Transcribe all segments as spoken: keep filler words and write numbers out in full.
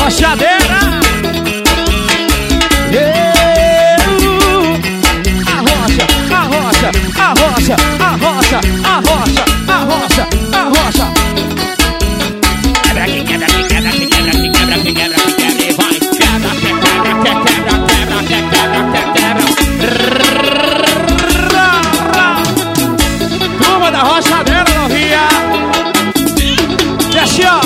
rochadeira. Arrocha, arrocha, arrocha, arrocha, arrocha, arrocha, arrocha. Quebra que quebra que quebra que quebra que quebra que quebra que quebra e vai. Quebra que quebra que quebra quebra que quebra que quebra. Turma da rochadeira novinha. Desce, ó.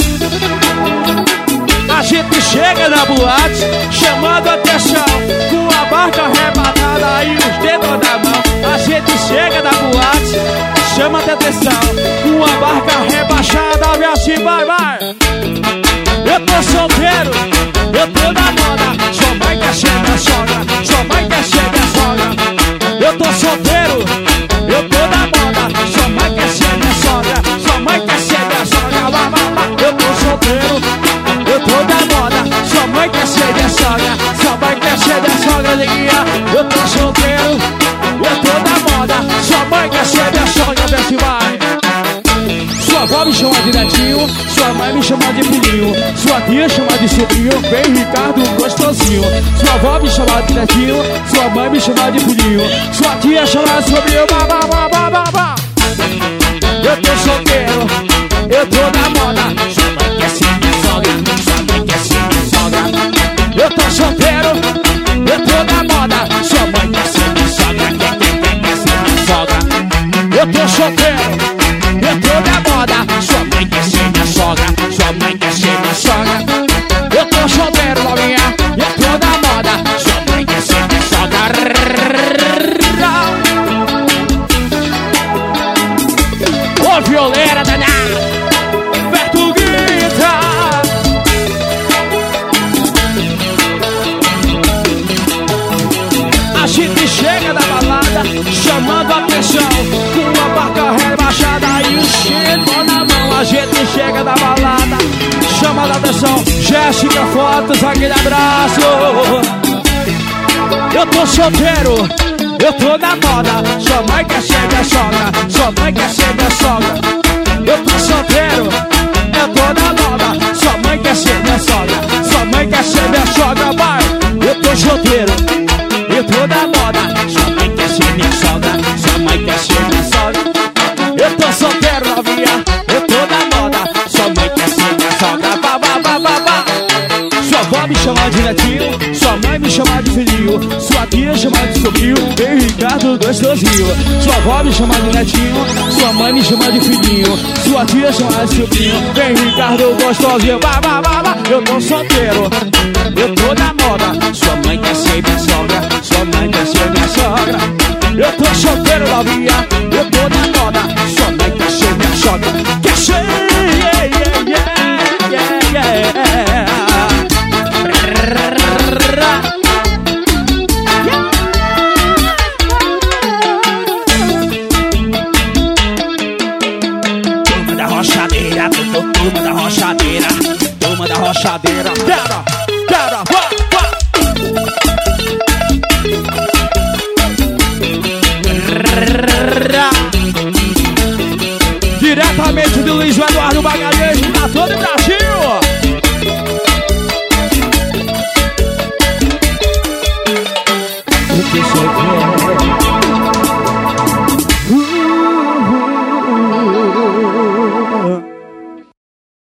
A gente chega na boate, chamando atenção, com a barca arrebatada e os dedos na mão. A gente chega na boate, chama atenção, com a barca rebaixada, vem assim, vai, vai. Eu tô solteiro, eu tô na moda, sua mãe quer ser minha sogra, sua mãe quer ser minha sogra. Eu tô solteiro, eu tô na moda, sua mãe quer ser minha sogra, sua mãe quer ser minha sogra, vai, vai, vai. Eu tô solteiro, eu tô na moda, sua mãe quer ser minha sogra, sua mãe quer ser minha sogra, neguinha. Eu tô solteiro, eu tô na moda, sua mãe quer ser minha sogra, vê se vai. Sua avó me chama de netinho, sua mãe me chama de filhinho, sua tia chama de sobrinho, vem Ricardo gostosinho. Sua avó me chama de netinho, sua mãe me chama de filhinho, sua tia chama de sobrinho, ba, ba, ba, ba, ba, ba. Eu tô solteiro, eu tô na moda, sua mãe quer ser minha sogra, sua mãe quer ser minha sogra. Eu tô solteiro, eu tô na moda, sua mãe quer ser minha sogra, quer, quer, quer, quer ser minha sogra. Eu tô solteiro, eu tô na moda, sua mãe quer ser minha sogra, sua mãe quer ser minha sogra. Eu tô solteiro, novinha, eu tô na moda, sua mãe quer ser minha sogra. Ô violeira danada, Portuguesa. A gente chega da balada, chamando atenção, com uma barca rebaixada e o cheiro na mão. A gente chega da balada, chama a atenção, Jéssica Fotos, aquele abraço. Eu tô solteiro, eu tô na moda, sua mãe quer ser minha sogra, sua mãe quer ser minha sogra. Eu tô solteiro, eu tô na moda, sua mãe quer ser minha sogra, sua mãe quer ser minha sogra, vai. Eu tô solteiro, eu tô na moda, sua mãe quer ser minha sogra, sua mãe quer ser minha sogra. Eu tô solteiro, novinha, eu tô na moda, sua mãe quer ser minha sogra, ba, ba, ba, ba, ba. Sua avó me chama de netinho, sua mãe me chama de filhinho, sua tia chama de sobrinho, vem Ricardo gostosinho. Sua avó me chama de netinho, sua mãe me chama de filhinho, sua tia chama de sobrinho, vem Ricardo gostosinho, ba, ba, ba, ba. Eu tô solteiro, eu tô na moda, sua mãe quer ser minha sogra, sua mãe quer ser minha sogra. Eu tô solteiro, novinha, eu tô na moda, sua mãe quer ser minha sogra. Quer ser, yeah, yeah, yeah, yeah, yeah. Turma da rochadeira, turma da rochadeira, turma da rochadeira. Quebra, quebra, vá, vá. Diretamente do Luiz Eduardo Magalhães, pra todo o Brasil. Eu tô solteiro.